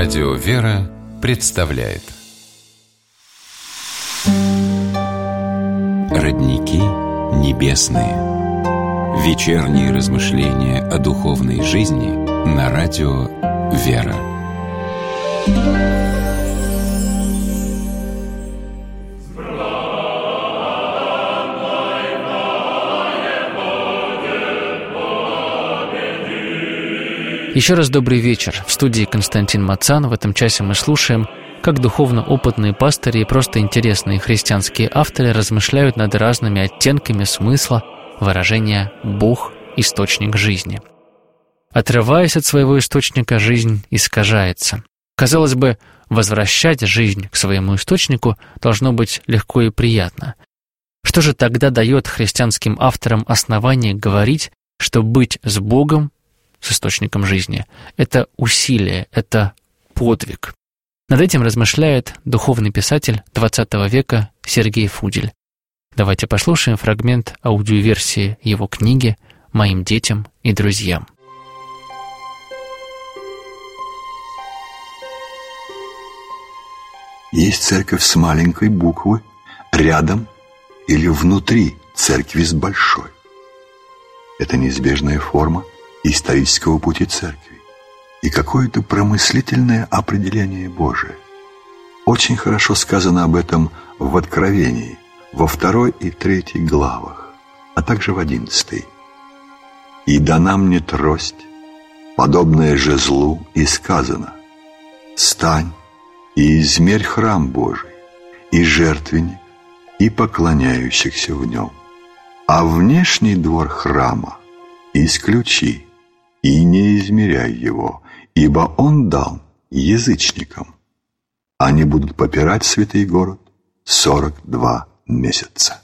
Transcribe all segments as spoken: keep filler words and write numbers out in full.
Радио «Вера» представляет Родники небесные. Вечерние размышления о духовной жизни на радио «Вера». Еще раз добрый вечер. В студии Константин Мацан. В этом часе мы слушаем, как духовно опытные пастыри и просто интересные христианские авторы размышляют над разными оттенками смысла выражения «Бог – источник жизни». Отрываясь от своего источника, жизнь искажается. Казалось бы, возвращать жизнь к своему источнику должно быть легко и приятно. Что же тогда дает христианским авторам основание говорить, что быть с Богом, с источником жизни, это усилие, это подвиг? Над этим размышляет духовный писатель двадцатого века Сергей Фудель. Давайте послушаем фрагмент аудиоверсии его книги «Моим детям и друзьям». Есть церковь с маленькой буквы, рядом или внутри церкви с большой. Это неизбежная форма исторического пути церкви и какое-то промыслительное определение Божие. Очень хорошо сказано об этом в Откровении, во второй и третьей главах, а также в одиннадцатой. «И дана мне трость, подобная жезлу, и сказано: стань и измерь храм Божий, и жертвенник, и поклоняющихся в нем, а внешний двор храма исключи, и не измеряй его, ибо он дан язычникам. Они будут попирать святый город сорок два месяца».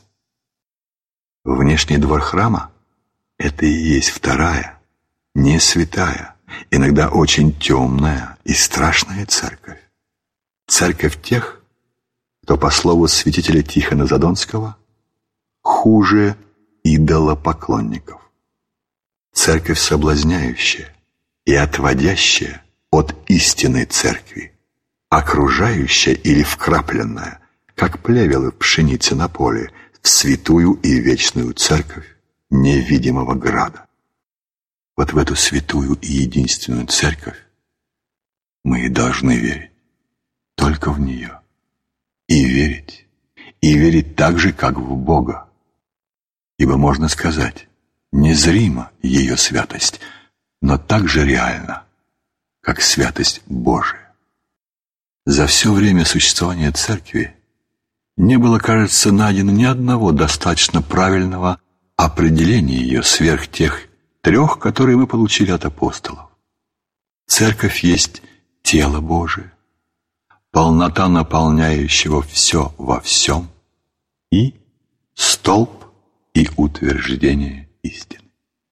Внешний двор храма – это и есть вторая, не святая, иногда очень темная и страшная церковь. Церковь тех, кто, по слову святителя Тихона Задонского, хуже идолопоклонников. Церковь соблазняющая и отводящая от истинной церкви, окружающая или вкрапленная, как плевелы пшеницы на поле, в святую и вечную церковь невидимого града. Вот в эту святую и единственную церковь мы и должны верить, только в нее, и верить, и верить так же, как в Бога. Ибо можно сказать, незрима ее святость, но так же реальна, как святость Божия. За все время существования церкви не было, кажется, найдено ни одного достаточно правильного определения ее сверх тех трех, которые мы получили от апостолов. Церковь есть тело Божие, полнота наполняющего все во всем, и столб и утверждение истины.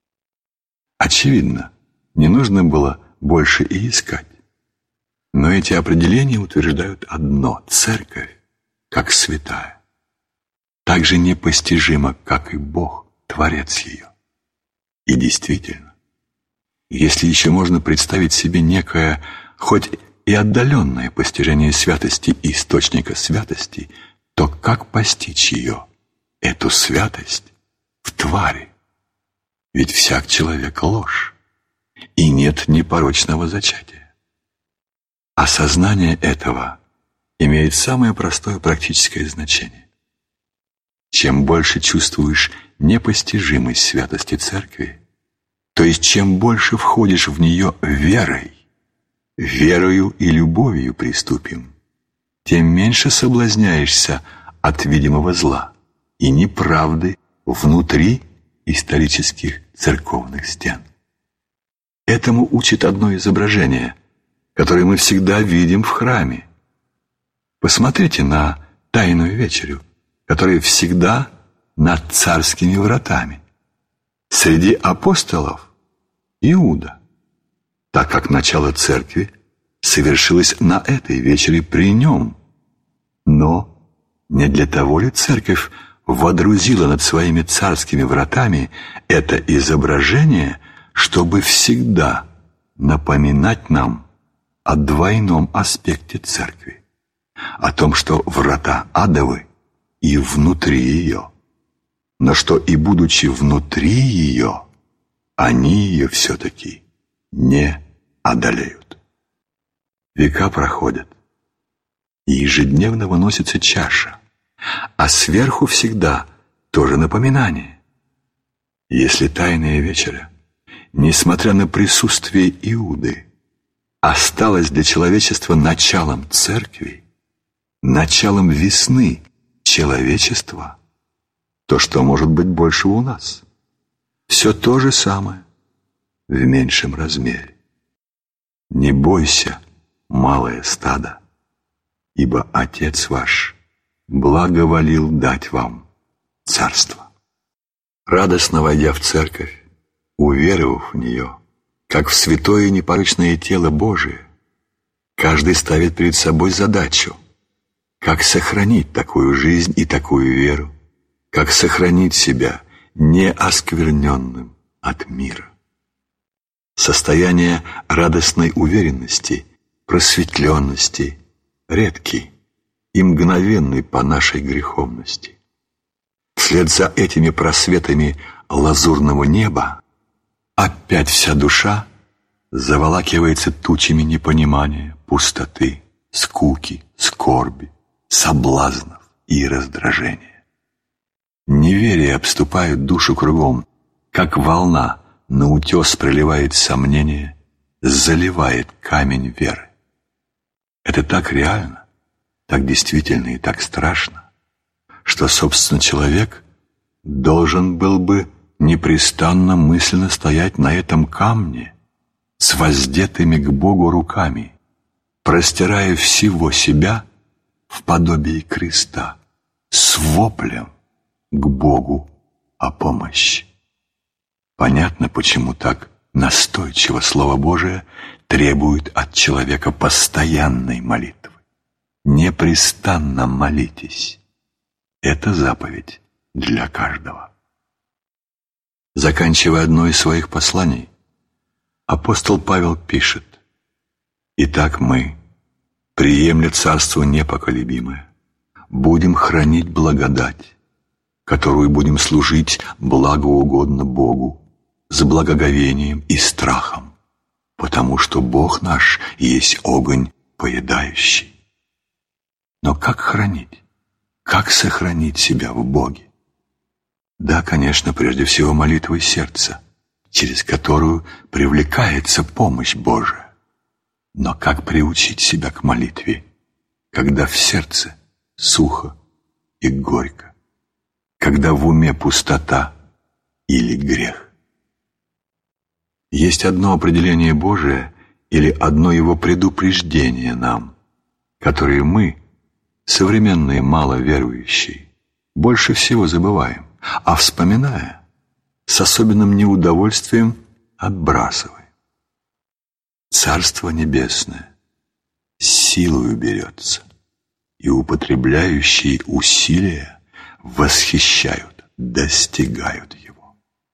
Очевидно, не нужно было больше и искать. Но эти определения утверждают одно: церковь, как святая, так же непостижима, как и Бог, Творец ее. И действительно, если еще можно представить себе некое, хоть и отдаленное постижение святости и источника святости, то как постичь ее, эту святость, в твари? Ведь всяк человек — ложь, и нет непорочного зачатия. Осознание этого имеет самое простое практическое значение. Чем больше чувствуешь непостижимость святости церкви, то есть чем больше входишь в нее верой, верою и любовью приступим, тем меньше соблазняешься от видимого зла и неправды внутри исторических церковных стен. Этому учит одно изображение, которое мы всегда видим в храме. Посмотрите на Тайную вечерю, которая всегда над царскими вратами. Среди апостолов Иуда, так как начало церкви совершилось на этой вечере при нем. Но не для того ли церковь водрузила над своими царскими вратами это изображение, чтобы всегда напоминать нам о двойном аспекте церкви, о том, что врата адовы и внутри ее, но что и будучи внутри ее, они ее все-таки не одолеют. Века проходят, и ежедневно выносится чаша, а сверху всегда тоже напоминание. Если тайная вечеря, несмотря на присутствие Иуды, осталась для человечества началом церкви, началом весны человечества, то что может быть больше у нас? Все то же самое, в меньшем размере. Не бойся, малое стадо, ибо Отец ваш благоволил дать вам царство. Радостно войдя в церковь, уверовав в нее, как в святое и непорочное тело Божие, каждый ставит перед собой задачу, как сохранить такую жизнь и такую веру, как сохранить себя неоскверненным от мира. Состояние радостной уверенности, просветленности редкий и мгновенный по нашей греховности. Вслед за этими просветами лазурного неба опять вся душа заволакивается тучами непонимания, пустоты, скуки, скорби, соблазнов и раздражения. Неверие обступает душу кругом, как волна на утес проливает сомнение, заливает камень веры. Это так реально, так действительно и так страшно, что, собственно, человек должен был бы непрестанно мысленно стоять на этом камне с воздетыми к Богу руками, простирая всего себя в подобии креста, с воплем к Богу о помощи. Понятно, почему так настойчиво Слово Божие требует от человека постоянной молитвы. Непрестанно молитесь. Это заповедь для каждого. Заканчивая одно из своих посланий, апостол Павел пишет: «Итак мы, приемля царство непоколебимое, будем хранить благодать, которую будем служить благоугодно Богу, с благоговением и страхом, потому что Бог наш есть огонь поедающий». Но как хранить? Как сохранить себя в Боге? Да, конечно, прежде всего молитвой сердца, через которую привлекается помощь Божия. Но как приучить себя к молитве, когда в сердце сухо и горько, когда в уме пустота или грех? Есть одно определение Божие или одно его предупреждение нам, которое мы, современные маловерующие, больше всего забываем, а вспоминая, с особенным неудовольствием отбрасываем. Царство Небесное силою берется, и употребляющие усилия восхищают, достигают его.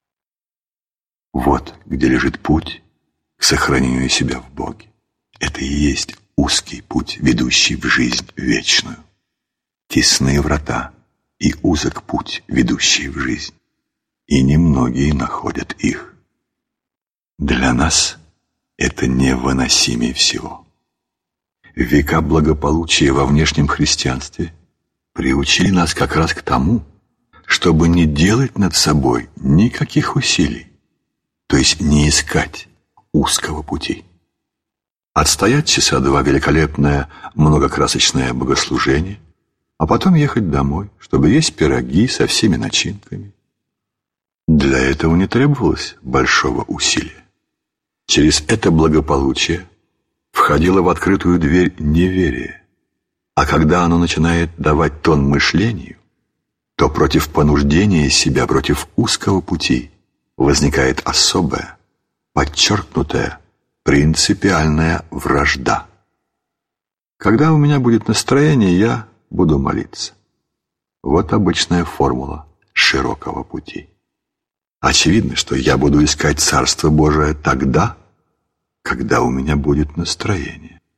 Вот где лежит путь к сохранению себя в Боге. Это и есть узкий путь, ведущий в жизнь вечную. Тесные врата и узок путь, ведущий в жизнь, и немногие находят их. Для нас это невыносимее всего. Века благополучия во внешнем христианстве приучили нас как раз к тому, чтобы не делать над собой никаких усилий, то есть не искать узкого пути. Отстоять часа два великолепное многокрасочное богослужение, а потом ехать домой, чтобы есть пироги со всеми начинками. Для этого не требовалось большого усилия. Через это благополучие входило в открытую дверь неверие, а когда оно начинает давать тон мышлению, то против понуждения себя, против узкого пути возникает особая, подчеркнутая, принципиальная вражда. Когда у меня будет настроение, я буду молиться. Вот обычная формула широкого пути. Очевидно, что я буду искать Царство Божие тогда, когда у меня будет настроение.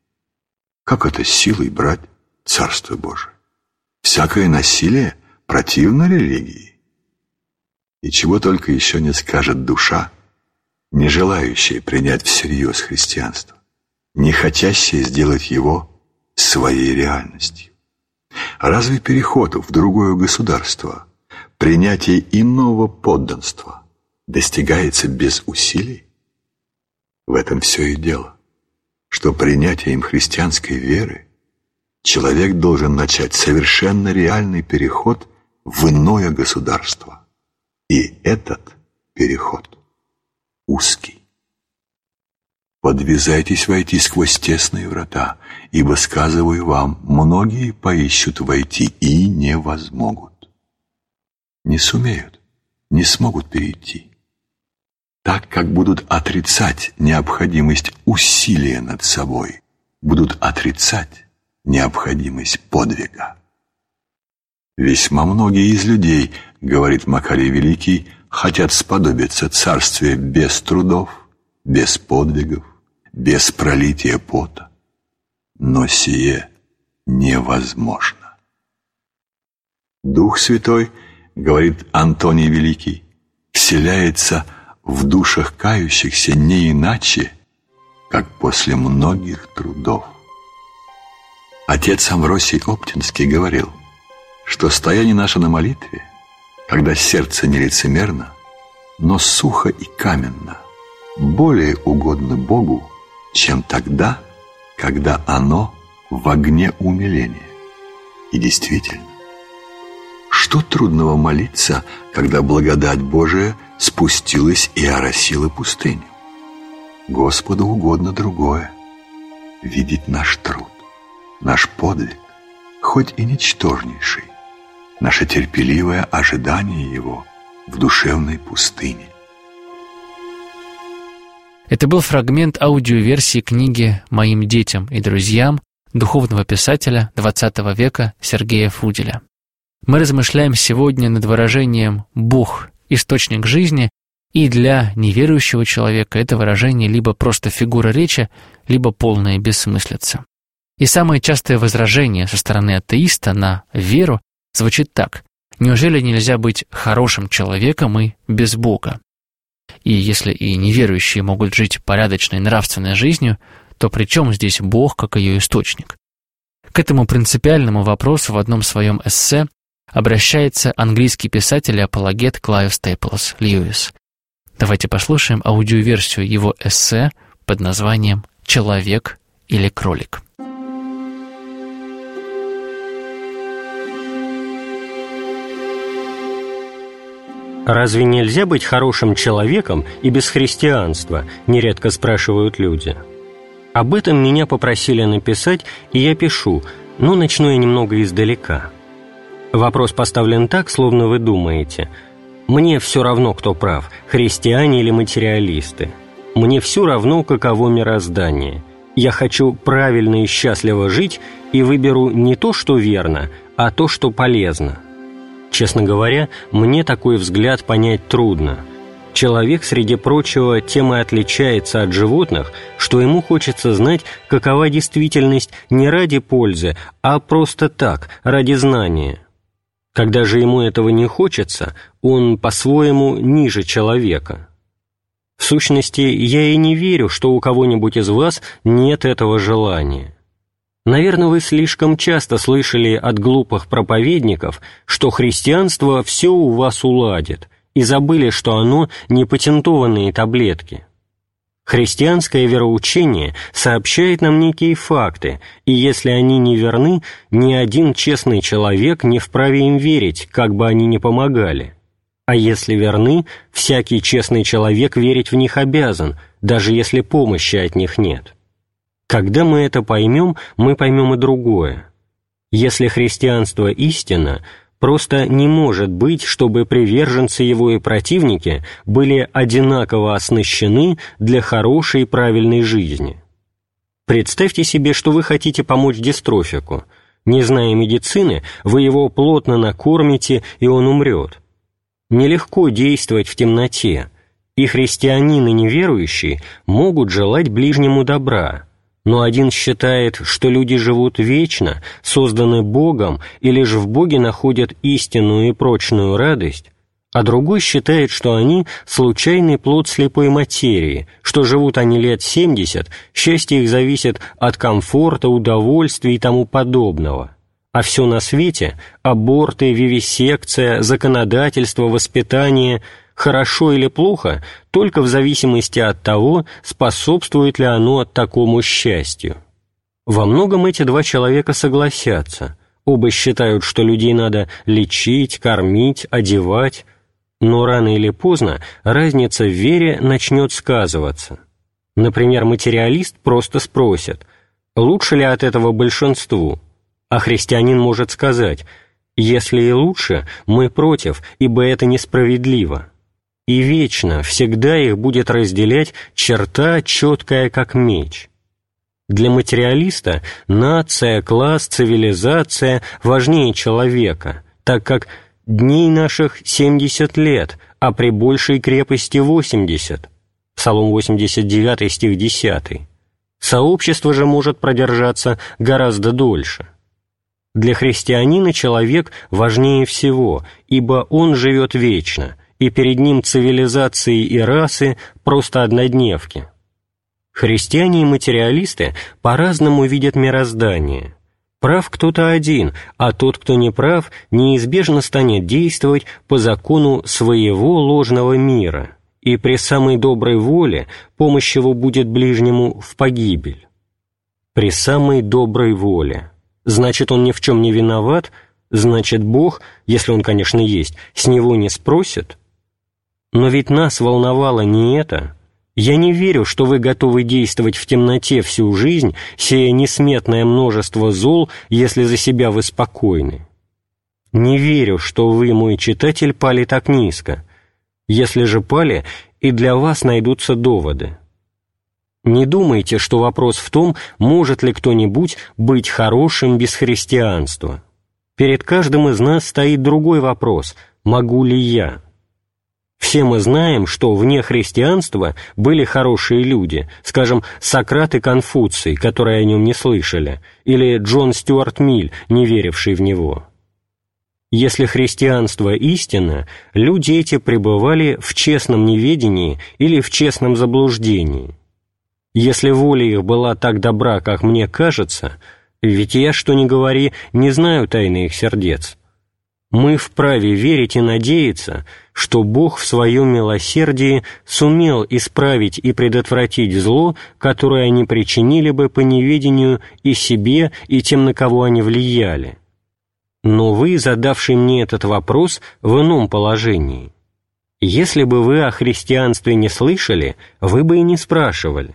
Как это силой брать Царство Божие? Всякое насилие противно религии. И чего только еще не скажет душа, не желающая принять всерьез христианство, не хотящая сделать его своей реальностью. Разве переход в другое государство, принятие иного подданства достигается без усилий? В этом все и дело, что принятием христианской веры человек должен начать совершенно реальный переход в иное государство. И этот переход узкий. Подвязайтесь войти сквозь тесные врата, ибо, сказываю вам, многие поищут войти и не возмогут. Не сумеют, не смогут перейти, так как будут отрицать необходимость усилия над собой, будут отрицать необходимость подвига. Весьма многие из людей, говорит Макарий Великий, хотят сподобиться царствия без трудов, без подвигов, без пролития пота. Но сие невозможно. Дух Святой, говорит Антоний Великий, вселяется в душах кающихся не иначе, как после многих трудов. Отец Амвросий Оптинский говорил, что стояние наше на молитве, когда сердце не лицемерно, но сухо и каменно, более угодно Богу, чем тогда, когда оно в огне умиления. И действительно, что трудного молиться, когда благодать Божия спустилась и оросила пустыню? Господу угодно другое — видеть наш труд, наш подвиг, хоть и ничтожнейший, наше терпеливое ожидание Его в душевной пустыне. Это был фрагмент аудиоверсии книги «Моим детям и друзьям» духовного писателя двадцатого века Сергея Фуделя. Мы размышляем сегодня над выражением «Бог – источник жизни», и для неверующего человека это выражение либо просто фигура речи, либо полная бессмыслица. И самое частое возражение со стороны атеиста на веру звучит так: неужели нельзя быть хорошим человеком и без Бога? И если и неверующие могут жить порядочной нравственной жизнью, то при чем здесь Бог как ее источник? К этому принципиальному вопросу в одном своем эссе обращается английский писатель и апологет Клайв Стейплс Льюис. Давайте послушаем аудиоверсию его эссе под названием «Человек или кролик». «Разве нельзя быть хорошим человеком и без христианства?» – нередко спрашивают люди. Об этом меня попросили написать, и я пишу, но начну я немного издалека. Вопрос поставлен так, словно вы думаете: «Мне все равно, кто прав, христиане или материалисты. Мне все равно, каково мироздание. Я хочу правильно и счастливо жить и выберу не то, что верно, а то, что полезно». Честно говоря, мне такой взгляд понять трудно. Человек, среди прочего, тем и отличается от животных, что ему хочется знать, какова действительность не ради пользы, а просто так, ради знания. Когда же ему этого не хочется, он по-своему ниже человека. В сущности, я и не верю, что у кого-нибудь из вас нет этого желания. Наверное, вы слишком часто слышали от глупых проповедников, что христианство все у вас уладит, и забыли, что оно не патентованные таблетки. Христианское вероучение сообщает нам некие факты, и если они не верны, ни один честный человек не вправе им верить, как бы они ни помогали. А если верны, всякий честный человек верить в них обязан, даже если помощи от них нет. Когда мы это поймем, мы поймем и другое. Если христианство истина, просто не может быть, чтобы приверженцы его и противники были одинаково оснащены для хорошей и правильной жизни. Представьте себе, что вы хотите помочь дистрофику. Не зная медицины, вы его плотно накормите, и он умрет. Нелегко действовать в темноте, и христианин и неверующие могут желать ближнему добра, Но один считает, что люди живут вечно, созданы Богом, и лишь в Боге находят истинную и прочную радость, а другой считает, что они – случайный плод слепой материи, что живут они лет семьдесят, счастье их зависит от комфорта, удовольствия и тому подобного, а все на свете – аборты, вивисекция, законодательство, воспитание – хорошо или плохо только в зависимости от того, способствует ли оно такому счастью. Во многом эти два человека согласятся. Оба считают, что людей надо лечить, кормить, одевать, но рано или поздно разница в вере начнет сказываться. Например, материалист просто спросит, лучше ли от этого большинству, а христианин может сказать, если и лучше, мы против, ибо это несправедливо. И вечно, всегда их будет разделять черта, четкая как меч. Для материалиста нация, класс, цивилизация важнее человека, так как дней наших семьдесят лет, а при большей крепости восемьдесят. Псалом восемьдесят девять, стих десятый. Сообщество же может продержаться гораздо дольше. Для христианина человек важнее всего, ибо он живет вечно, и перед ним цивилизации и расы просто однодневки. Христиане и материалисты по-разному видят мироздание. Прав кто-то один, а тот, кто не прав, неизбежно станет действовать по закону своего ложного мира, и при самой доброй воле помощь его будет ближнему в погибель. При самой доброй воле. Значит, он ни в чем не виноват, значит, Бог, если он, конечно, есть, с него не спросит. Но ведь нас волновало не это. Я не верю, что вы готовы действовать в темноте всю жизнь, сея несметное множество зол, если за себя вы спокойны. Не верю, что вы, мой читатель, пали так низко. Если же пали, и для вас найдутся доводы. Не думайте, что вопрос в том, может ли кто-нибудь быть хорошим без христианства. Перед каждым из нас стоит другой вопрос – могу ли я? Все мы знаем, что вне христианства были хорошие люди, скажем, Сократ и Конфуций, которые о нем не слышали, или Джон Стюарт Миль, не веривший в него. Если христианство истина, люди эти пребывали в честном неведении или в честном заблуждении. Если воля их была так добра, как мне кажется, ведь я, что ни говори, не знаю тайны их сердец, мы вправе верить и надеяться, что Бог в своем милосердии сумел исправить и предотвратить зло, которое они причинили бы по неведению и себе, и тем, на кого они влияли. Но вы, задавший мне этот вопрос, в ином положении. Если бы вы о христианстве не слышали, вы бы и не спрашивали.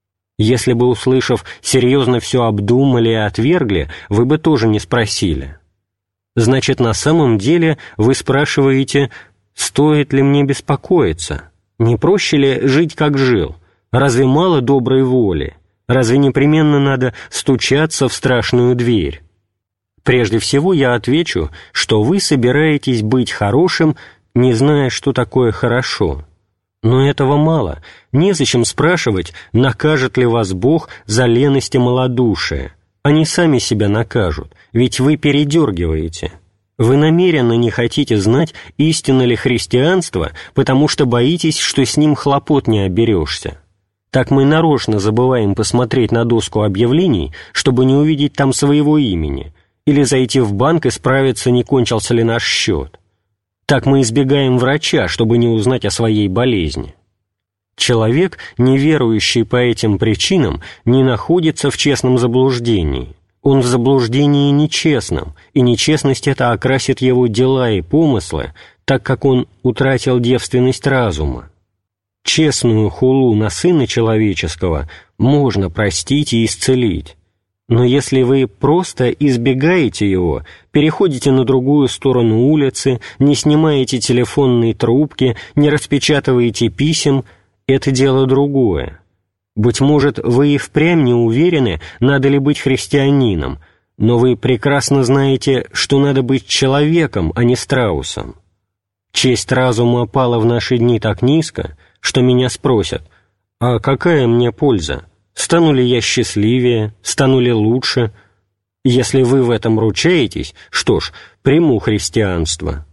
Если бы, услышав, серьезно все обдумали и отвергли, вы бы тоже не спросили. Значит, на самом деле вы спрашиваете, стоит ли мне беспокоиться? Не проще ли жить, как жил? Разве мало доброй воли? Разве непременно надо стучаться в страшную дверь? Прежде всего я отвечу, что вы собираетесь быть хорошим, не зная, что такое хорошо. Но этого мало. Незачем спрашивать, накажет ли вас Бог за леность и малодушие. Они сами себя накажут, ведь вы передергиваете. Вы намеренно не хотите знать, истинно ли христианство, потому что боитесь, что с ним хлопот не оберешься. Так мы нарочно забываем посмотреть на доску объявлений, чтобы не увидеть там своего имени, или зайти в банк и справиться, не кончился ли наш счет. Так мы избегаем врача, чтобы не узнать о своей болезни. Человек, не верующий по этим причинам, не находится в честном заблуждении. Он в заблуждении нечестном, и нечестность эта окрасит его дела и помыслы, так как он утратил девственность разума. Честную хулу на Сына Человеческого можно простить и исцелить. Но если вы просто избегаете его, переходите на другую сторону улицы, не снимаете телефонные трубки, не распечатываете писем, это дело другое. Быть может, вы и впрямь не уверены, надо ли быть христианином, но вы прекрасно знаете, что надо быть человеком, а не страусом. Честь разума пала в наши дни так низко, что меня спросят, а какая мне польза? стану ли я счастливее, стану ли лучше? Если вы в этом ручаетесь, что ж, приму христианство.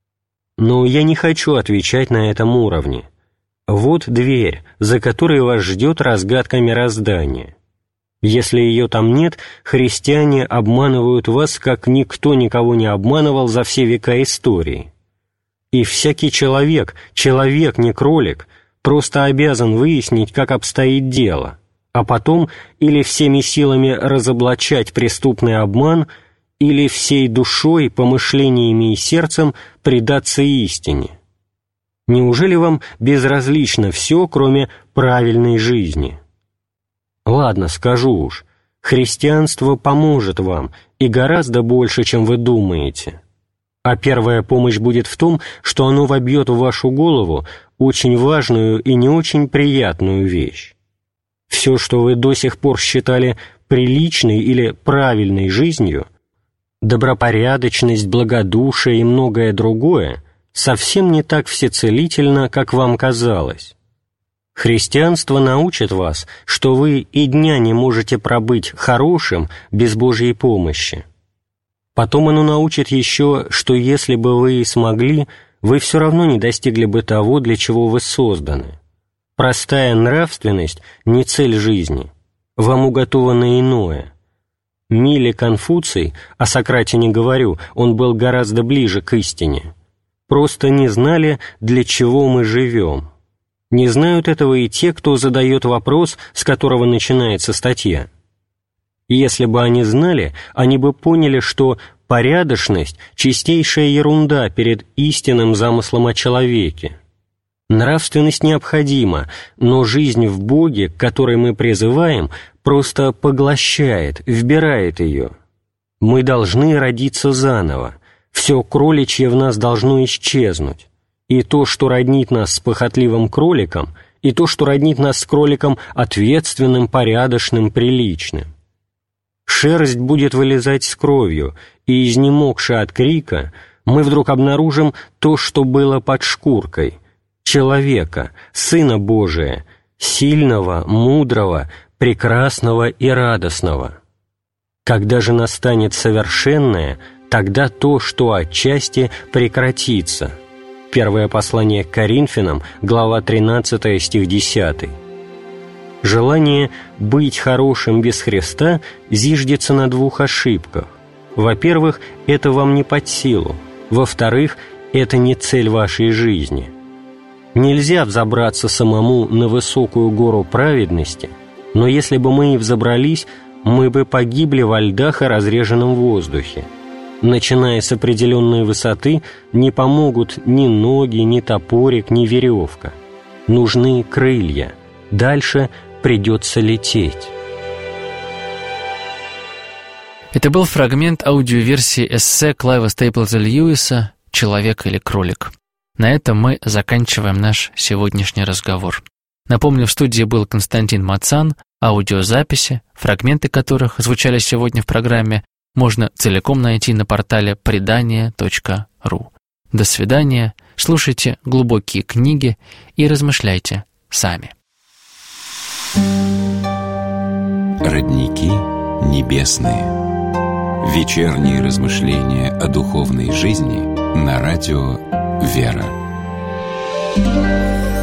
Но я не хочу отвечать на этом уровне. Вот дверь, за которой вас ждет разгадка мироздания. Если ее там нет, христиане обманывают вас, как никто никого не обманывал за все века истории. И всякий человек, человек, не кролик, просто обязан выяснить, как обстоит дело, а потом или всеми силами разоблачать преступный обман, или всей душой, помышлениями и сердцем предаться истине. Неужели вам безразлично все, кроме правильной жизни? Ладно, скажу уж, христианство поможет вам, и гораздо больше, чем вы думаете. А первая помощь будет в том, что оно вобьет в вашу голову очень важную и не очень приятную вещь. Все, что вы до сих пор считали приличной или правильной жизнью, добропорядочность, благодушие и многое другое, совсем не так всецелительно, как вам казалось. Христианство научит вас, что вы и дня не можете пробыть хорошим без Божьей помощи. Потом оно научит еще, что если бы вы и смогли, вы все равно не достигли бы того, для чего вы созданы. Простая нравственность – не цель жизни. Вам уготовано иное. Миле Конфуций, о Сократе не говорю, он был гораздо ближе к истине, просто не знали, для чего мы живем. Не знают этого и те, кто задает вопрос, с которого начинается статья. Если бы они знали, они бы поняли, что порядочность – чистейшая ерунда перед истинным замыслом о человеке. Нравственность необходима, но жизнь в Боге, к которой мы призываем, просто поглощает, вбирает ее. Мы должны родиться заново, все кроличье в нас должно исчезнуть. И то, что роднит нас с похотливым кроликом, и то, что роднит нас с кроликом ответственным, порядочным, приличным. Шерсть будет вылезать с кровью, и, изнемогши от крика, мы вдруг обнаружим то, что было под шкуркой — человека, Сына Божия, сильного, мудрого, прекрасного и радостного. Когда же настанет совершенное, тогда то, что отчасти прекратится. Первое послание к Коринфянам, глава тринадцатая, стих десятый. Желание быть хорошим без Христа зиждется на двух ошибках. Во-первых, это вам не под силу. Во-вторых, это не цель вашей жизни. Нельзя взобраться самому на высокую гору праведности, но если бы мы и взобрались, мы бы погибли во льдах и разреженном воздухе. Начиная с определенной высоты, не помогут ни ноги, ни топорик, ни веревка. Нужны крылья. Дальше придется лететь. Это был фрагмент аудиоверсии эссе Клайва Стейплза Льюиса «Человек или кролик». На этом мы заканчиваем наш сегодняшний разговор. Напомню, в студии был Константин Мацан, аудиозаписи, фрагменты которых звучали сегодня в программе, можно целиком найти на портале предания точка ру. До свидания, слушайте глубокие книги и размышляйте сами. Родники небесные. Вечерние размышления о духовной жизни на радио «Вера».